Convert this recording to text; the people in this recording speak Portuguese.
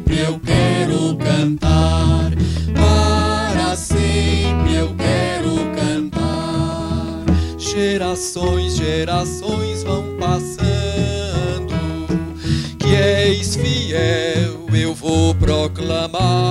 sempre eu quero cantar, para sempre eu quero cantar. Gerações, gerações vão passando, que és fiel, eu vou proclamar.